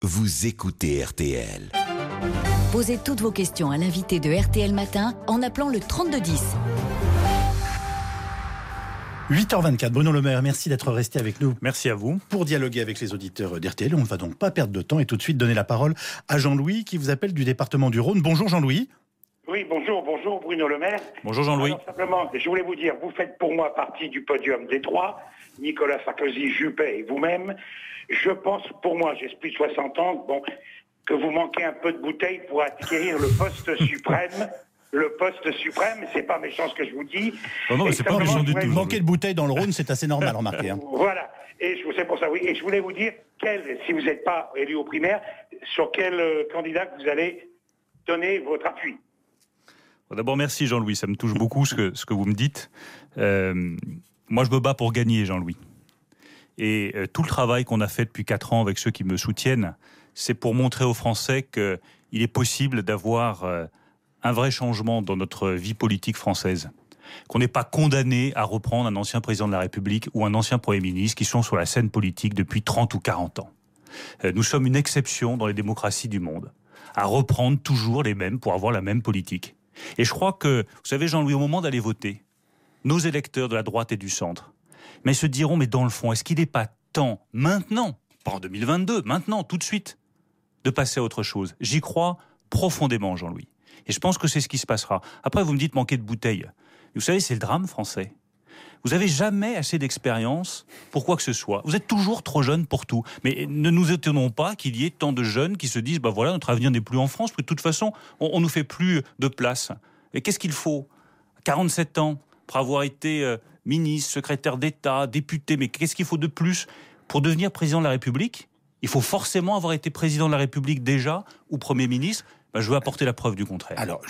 Vous écoutez RTL. Posez toutes vos questions à l'invité de RTL Matin en appelant le 3210. 8h24, Bruno Le Maire, merci d'être resté avec nous. Merci à vous. Pour dialoguer avec les auditeurs d'RTL, on ne va donc pas perdre de temps et tout de suite donner la parole à Jean-Louis qui vous appelle du département du Rhône. Bonjour Jean-Louis. Oui, bonjour Bruno Le Maire. Bonjour Jean-Louis. Alors, simplement, je voulais vous dire, vous faites pour moi partie du podium des trois, Nicolas Sarkozy, Juppé et vous-même. Je pense, pour moi, j'ai plus de 60 ans, que vous manquez un peu de bouteille pour acquérir le poste suprême. Le poste suprême, c'est pas méchant ce que je vous dis. Non, mais c'est pas méchant du tout. Manquer de bouteille dans le Rhône, c'est assez normal, remarquez. Voilà. Et c'est pour ça, oui. Et je voulais vous dire, si vous n'êtes pas élu aux primaires, sur quel candidat vous allez donner votre appui. D'abord, merci Jean-Louis, ça me touche beaucoup ce que vous me dites. Moi, je me bats pour gagner, Jean-Louis. Et tout le travail qu'on a fait depuis 4 ans avec ceux qui me soutiennent, c'est pour montrer aux Français qu'il est possible d'avoir un vrai changement dans notre vie politique française. Qu'on n'est pas condamné à reprendre un ancien président de la République ou un ancien Premier ministre qui sont sur la scène politique depuis 30 ou 40 ans. Nous sommes une exception dans les démocraties du monde, à reprendre toujours les mêmes pour avoir la même politique. Et je crois que, vous savez Jean-Louis, au moment d'aller voter, nos électeurs de la droite et du centre, mais se diront, mais dans le fond, est-ce qu'il n'est pas temps, maintenant, pas en 2022, maintenant, tout de suite, de passer à autre chose? J'y crois profondément, Jean-Louis. Et je pense que c'est ce qui se passera. Après, vous me dites manquer de bouteilles. Vous savez, c'est le drame français. Vous n'avez jamais assez d'expérience pour quoi que ce soit. Vous êtes toujours trop jeune pour tout. Mais ne nous étonnons pas qu'il y ait tant de jeunes qui se disent, voilà, notre avenir n'est plus en France, parce que de toute façon, on ne nous fait plus de place. Et qu'est-ce qu'il faut? 47 ans, après avoir été ministre, secrétaire d'État, député, mais qu'est-ce qu'il faut de plus pour devenir président de la République? Il faut forcément avoir été président de la République déjà, ou Premier ministre. Je veux apporter la preuve du contraire. Alors,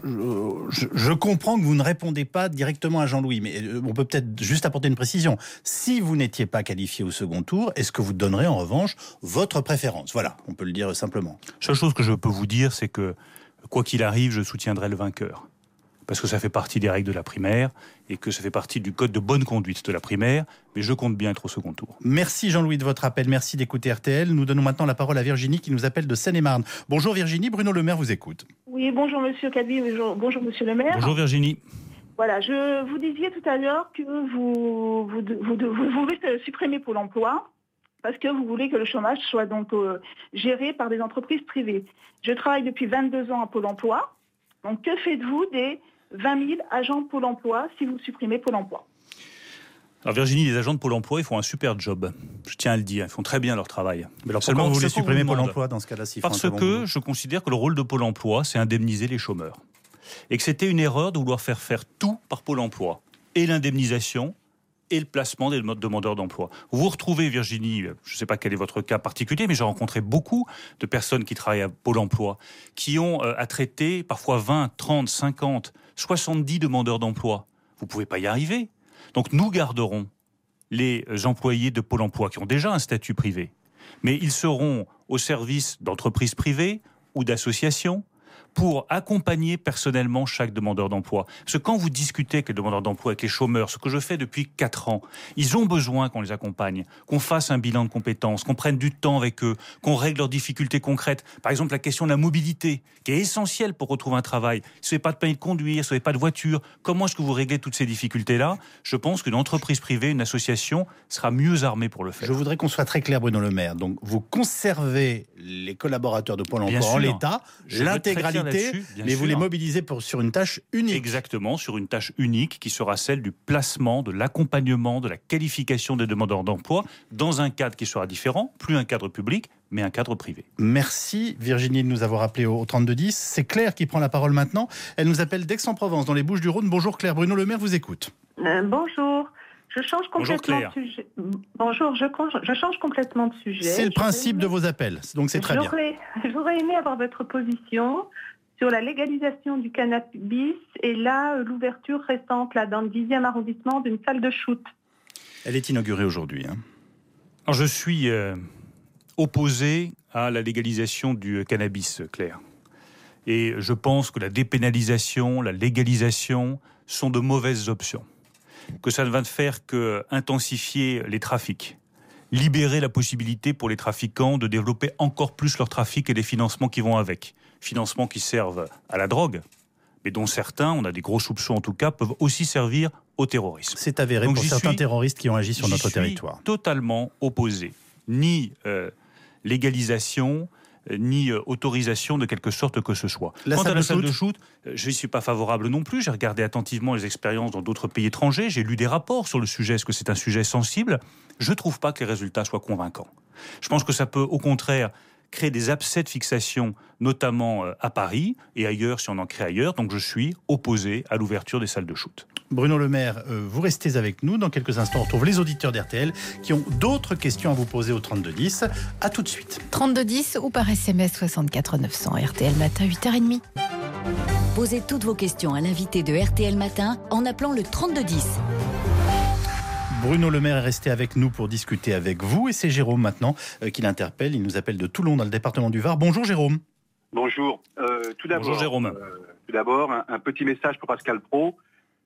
je comprends que vous ne répondez pas directement à Jean-Louis, mais on peut peut-être juste apporter une précision. Si vous n'étiez pas qualifié au second tour, est-ce que vous donnerez en revanche votre préférence? Voilà, on peut le dire simplement. La seule chose que je peux vous dire, c'est que, quoi qu'il arrive, je soutiendrai le vainqueur. Parce que ça fait partie des règles de la primaire et que ça fait partie du code de bonne conduite de la primaire, mais je compte bien être au second tour. Merci Jean-Louis de votre appel, merci d'écouter RTL. Nous donnons maintenant la parole à Virginie qui nous appelle de Seine-et-Marne. Bonjour Virginie, Bruno Le Maire vous écoute. Oui, bonjour Monsieur Cadby, bonjour Monsieur Le Maire. Bonjour Virginie. Voilà, je vous disiez tout à l'heure que vous voulez supprimer Pôle emploi parce que vous voulez que le chômage soit donc géré par des entreprises privées. Je travaille depuis 22 ans à Pôle emploi, donc que faites-vous des 20 000 agents de Pôle emploi si vous supprimez Pôle emploi? Alors Virginie, les agents de Pôle emploi, ils font un super job. Je tiens à le dire, ils font très bien leur travail. Mais alors pourquoi vous voulez supprimer Pôle emploi dans ce cas-là? Parce que je considère que le rôle de Pôle emploi, c'est indemniser les chômeurs. Et que c'était une erreur de vouloir faire tout par Pôle emploi. Et l'indemnisation, et le placement des demandeurs d'emploi. Vous vous retrouvez, Virginie, je ne sais pas quel est votre cas particulier, mais j'ai rencontré beaucoup de personnes qui travaillent à Pôle emploi, qui ont à traiter parfois 20, 30, 50, 70 demandeurs d'emploi. Vous ne pouvez pas y arriver. Donc nous garderons les employés de Pôle emploi qui ont déjà un statut privé, mais ils seront au service d'entreprises privées ou d'associations pour accompagner personnellement chaque demandeur d'emploi. Parce que quand vous discutez avec les demandeurs d'emploi, avec les chômeurs, ce que je fais depuis 4 ans, ils ont besoin qu'on les accompagne, qu'on fasse un bilan de compétences, qu'on prenne du temps avec eux, qu'on règle leurs difficultés concrètes. Par exemple, la question de la mobilité, qui est essentielle pour retrouver un travail. Si vous n'avez pas de permis de conduire, si vous n'avez pas de voiture, comment est-ce que vous réglez toutes ces difficultés-là? Je pense qu'une entreprise privée, une association, sera mieux armée pour le faire. Je voudrais qu'on soit très clair, Bruno Le Maire. Donc, vous conservez les collaborateurs de Pôle emploi en l'état, l'intégralité, mais vous les mobilisez sur une tâche unique. Exactement, sur une tâche unique qui sera celle du placement, de l'accompagnement, de la qualification des demandeurs d'emploi dans un cadre qui sera différent, plus un cadre public, mais un cadre privé. Merci Virginie de nous avoir appelé au 3210. C'est Claire qui prend la parole maintenant. Elle nous appelle d'Aix-en-Provence, dans les Bouches-du-Rhône. Bonjour Claire, Bruno Le Maire vous écoute. Bonjour. Je change complètement de sujet. Bonjour, je change complètement de sujet. C'est le principe de vos appels, donc c'est très bien. J'aurais aimé avoir votre position sur la légalisation du cannabis et là, l'ouverture récente là, dans le 10e arrondissement d'une salle de shoot. Elle est inaugurée aujourd'hui. Alors, je suis opposé à la légalisation du cannabis, Claire. Et je pense que la dépénalisation, la légalisation sont de mauvaises options. Que ça ne va faire qu'intensifier les trafics, libérer la possibilité pour les trafiquants de développer encore plus leur trafic et les financements qui vont avec. Financements qui servent à la drogue, mais dont certains, on a des gros soupçons en tout cas, peuvent aussi servir au terrorisme. C'est avéré pour certains terroristes qui ont agi sur notre territoire. Totalement opposé. Ni légalisation, ni autorisation de quelque sorte que ce soit. Quant à la salle de shoot, je n'y suis pas favorable non plus. J'ai regardé attentivement les expériences dans d'autres pays étrangers. J'ai lu des rapports sur le sujet. Est-ce que c'est un sujet sensible ? Je ne trouve pas que les résultats soient convaincants. Je pense que ça peut au contraire créer des abcès de fixation, notamment à Paris et ailleurs si on en crée ailleurs. Donc je suis opposé à l'ouverture des salles de shoot. Bruno Le Maire, vous restez avec nous. Dans quelques instants, on retrouve les auditeurs d'RTL qui ont d'autres questions à vous poser au 3210. À tout de suite. 3210 ou par SMS 64 900. RTL Matin, 8h30. Posez toutes vos questions à l'invité de RTL Matin en appelant le 3210. Bruno Le Maire est resté avec nous pour discuter avec vous et c'est Jérôme maintenant qui l'interpelle. Il nous appelle de Toulon dans le département du Var. Bonjour Jérôme. Bonjour. Bonjour Jérôme. Tout d'abord, un petit message pour Pascal Praud.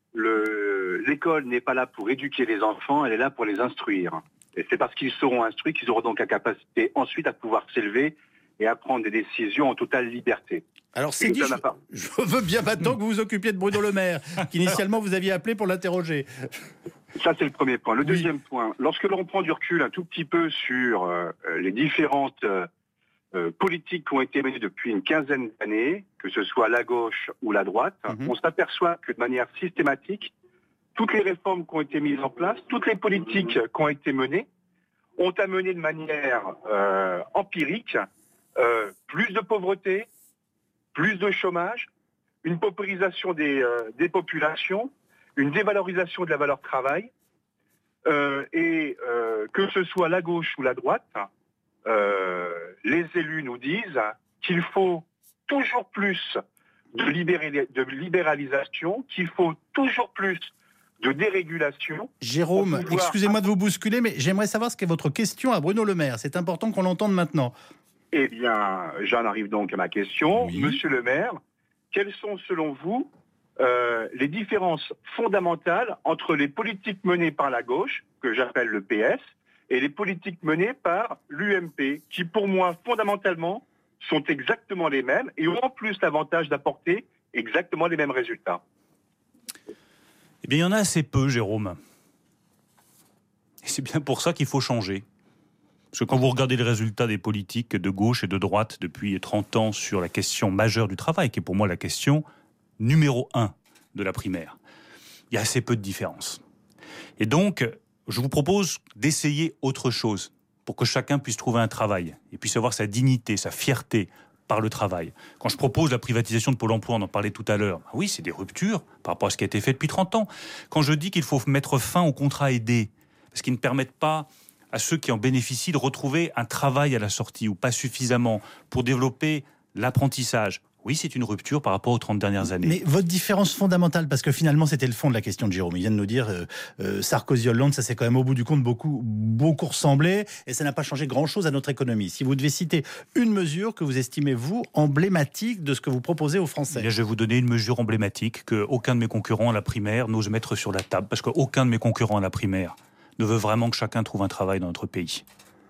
L'école n'est pas là pour éduquer les enfants, elle est là pour les instruire. Et c'est parce qu'ils seront instruits qu'ils auront donc la capacité ensuite à pouvoir s'élever et à prendre des décisions en totale liberté. Alors c'est dit, je veux bien maintenant que vous vous occupiez de Bruno Le Maire, qu'initialement vous aviez appelé pour l'interroger. Ça c'est le premier point. Le deuxième point, lorsque l'on prend du recul un tout petit peu sur les différentes politiques qui ont été menées depuis une quinzaine d'années, que ce soit la gauche ou la droite, on s'aperçoit que de manière systématique, toutes les réformes qui ont été mises en place, toutes les politiques qui ont été menées, ont amené de manière empirique plus de pauvreté, plus de chômage, une paupérisation des populations, une dévalorisation de la valeur travail, et que ce soit la gauche ou la droite, les élus nous disent qu'il faut toujours plus de libéralisation, qu'il faut toujours plus de dérégulation. Jérôme, excusez-moi de vous bousculer, mais j'aimerais savoir ce qu'est votre question à Bruno Le Maire. C'est important qu'on l'entende maintenant. Eh bien, j'en arrive donc à ma question. Oui. Monsieur le maire, quelles sont selon vous les différences fondamentales entre les politiques menées par la gauche, que j'appelle le PS, et les politiques menées par l'UMP, qui pour moi, fondamentalement, sont exactement les mêmes et ont en plus l'avantage d'apporter exactement les mêmes résultats? Eh bien, il y en a assez peu, Jérôme. Et c'est bien pour ça qu'il faut changer. Parce que quand vous regardez les résultats des politiques de gauche et de droite depuis 30 ans sur la question majeure du travail, qui est pour moi la question numéro 1 de la primaire, il y a assez peu de différence. Et donc, je vous propose d'essayer autre chose pour que chacun puisse trouver un travail et puisse avoir sa dignité, sa fierté par le travail. Quand je propose la privatisation de Pôle emploi, on en parlait tout à l'heure, oui, c'est des ruptures par rapport à ce qui a été fait depuis 30 ans. Quand je dis qu'il faut mettre fin aux contrats aidés, parce qu'ils ne permettent pas à ceux qui en bénéficient de retrouver un travail à la sortie ou pas suffisamment pour développer l'apprentissage. Oui, c'est une rupture par rapport aux 30 dernières années. Mais votre différence fondamentale, parce que finalement c'était le fond de la question de Jérôme, il vient de nous dire Sarkozy-Hollande, ça s'est quand même au bout du compte beaucoup ressemblé et ça n'a pas changé grand-chose à notre économie. Si vous devez citer une mesure que vous estimez, vous, emblématique de ce que vous proposez aux Français. Bien, je vais vous donner une mesure emblématique qu'aucun de mes concurrents à la primaire n'ose mettre sur la table, parce qu'aucun de mes concurrents à la primaire ne veut vraiment que chacun trouve un travail dans notre pays.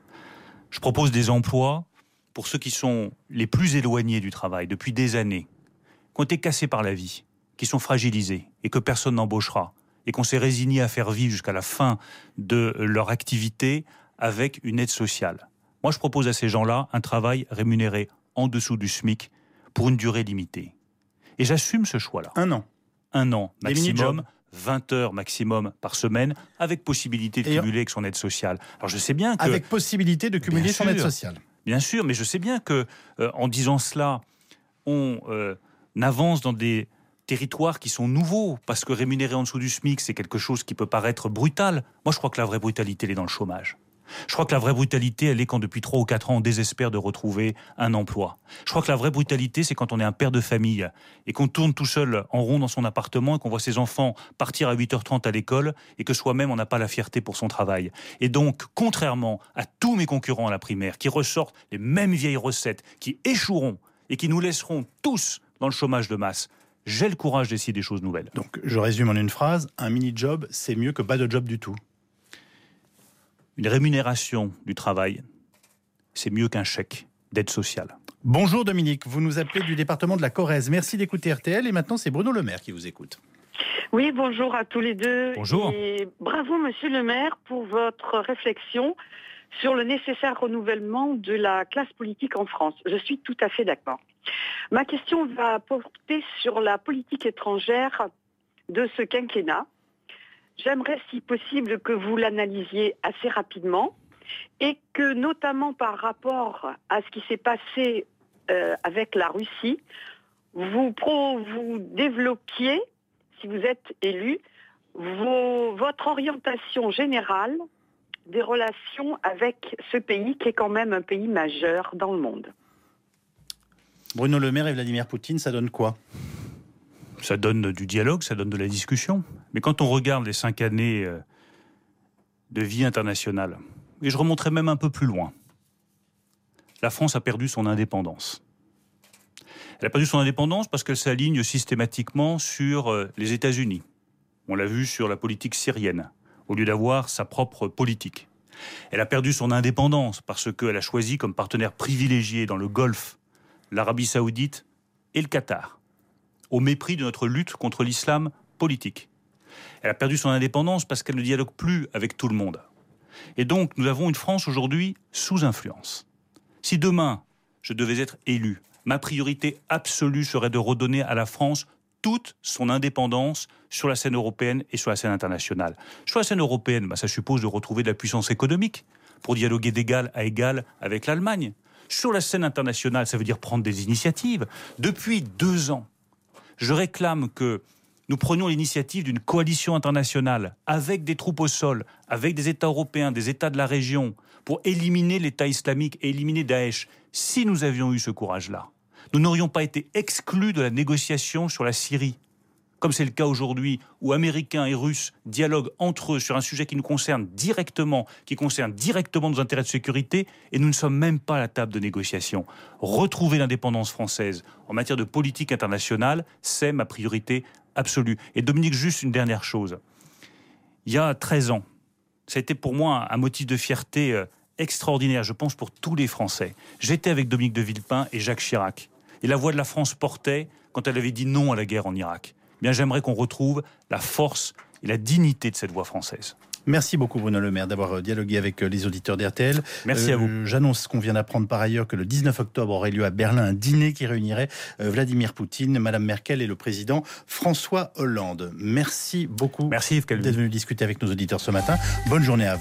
Je propose des emplois pour ceux qui sont les plus éloignés du travail depuis des années, qui ont été cassés par la vie, qui sont fragilisés et que personne n'embauchera, et qu'on s'est résigné à faire vivre jusqu'à la fin de leur activité avec une aide sociale. Moi, je propose à ces gens-là un travail rémunéré en dessous du SMIC pour une durée limitée. Et j'assume ce choix-là. 1 an. 1 an maximum. 20 heures maximum par semaine, avec possibilité de cumuler avec son aide sociale. Alors je sais bien que... Avec possibilité de cumuler son aide sociale. Bien sûr, mais je sais bien que en disant cela, on avance dans des territoires qui sont nouveaux, parce que rémunérer en dessous du SMIC, c'est quelque chose qui peut paraître brutal. Moi, je crois que la vraie brutalité, elle est dans le chômage. Je crois que la vraie brutalité, elle est quand depuis 3 ou 4 ans, on désespère de retrouver un emploi. Je crois que la vraie brutalité, c'est quand on est un père de famille et qu'on tourne tout seul en rond dans son appartement et qu'on voit ses enfants partir à 8h30 à l'école et que soi-même, on n'a pas la fierté pour son travail. Et donc, contrairement à tous mes concurrents à la primaire, qui ressortent les mêmes vieilles recettes, qui échoueront et qui nous laisseront tous dans le chômage de masse, j'ai le courage d'essayer des choses nouvelles. Donc, je résume en une phrase, un mini-job, c'est mieux que pas de job du tout. Une rémunération du travail, c'est mieux qu'un chèque d'aide sociale. Bonjour Dominique, vous nous appelez du département de la Corrèze. Merci d'écouter RTL et maintenant c'est Bruno Le Maire qui vous écoute. Oui, bonjour à tous les deux. Bonjour. Et bravo Monsieur le maire pour votre réflexion sur le nécessaire renouvellement de la classe politique en France. Je suis tout à fait d'accord. Ma question va porter sur la politique étrangère de ce quinquennat. J'aimerais, si possible, que vous l'analysiez assez rapidement et que, notamment par rapport à ce qui s'est passé avec la Russie, vous développiez, si vous êtes élu, votre orientation générale des relations avec ce pays qui est quand même un pays majeur dans le monde. Bruno Le Maire et Vladimir Poutine, ça donne quoi ? Ça donne du dialogue, ça donne de la discussion. Mais quand on regarde les 5 années de vie internationale, et je remonterai même un peu plus loin, la France a perdu son indépendance. Elle a perdu son indépendance parce qu'elle s'aligne systématiquement sur les États-Unis. On l'a vu sur la politique syrienne, au lieu d'avoir sa propre politique. Elle a perdu son indépendance parce qu'elle a choisi comme partenaire privilégié dans le Golfe l'Arabie Saoudite et le Qatar, au mépris de notre lutte contre l'islam politique. Elle a perdu son indépendance parce qu'elle ne dialogue plus avec tout le monde. Et donc, nous avons une France aujourd'hui sous influence. Si demain, je devais être élu, ma priorité absolue serait de redonner à la France toute son indépendance sur la scène européenne et sur la scène internationale. Sur la scène européenne, ça suppose de retrouver de la puissance économique pour dialoguer d'égal à égal avec l'Allemagne. Sur la scène internationale, ça veut dire prendre des initiatives. Depuis 2 ans, je réclame que nous prenions l'initiative d'une coalition internationale avec des troupes au sol, avec des États européens, des États de la région, pour éliminer l'État islamique et éliminer Daesh. Si nous avions eu ce courage-là, nous n'aurions pas été exclus de la négociation sur la Syrie, comme c'est le cas aujourd'hui, où Américains et Russes dialoguent entre eux sur un sujet qui nous concerne directement, nos intérêts de sécurité, et nous ne sommes même pas à la table de négociation. Retrouver l'indépendance française en matière de politique internationale, c'est ma priorité absolue. Et Dominique, juste une dernière chose. Il y a 13 ans, ça a été pour moi un motif de fierté extraordinaire, je pense pour tous les Français. J'étais avec Dominique de Villepin et Jacques Chirac. Et la voix de la France portait quand elle avait dit non à la guerre en Irak. Bien, j'aimerais qu'on retrouve la force et la dignité de cette voix française. Merci beaucoup Bruno Le Maire d'avoir dialogué avec les auditeurs d'RTL. Merci à vous. J'annonce qu'on vient d'apprendre par ailleurs que le 19 octobre aurait lieu à Berlin un dîner qui réunirait Vladimir Poutine, Madame Merkel et le président François Hollande. Merci beaucoup. Merci Yves Calvi d'être venu discuter avec nos auditeurs ce matin. Bonne journée à vous.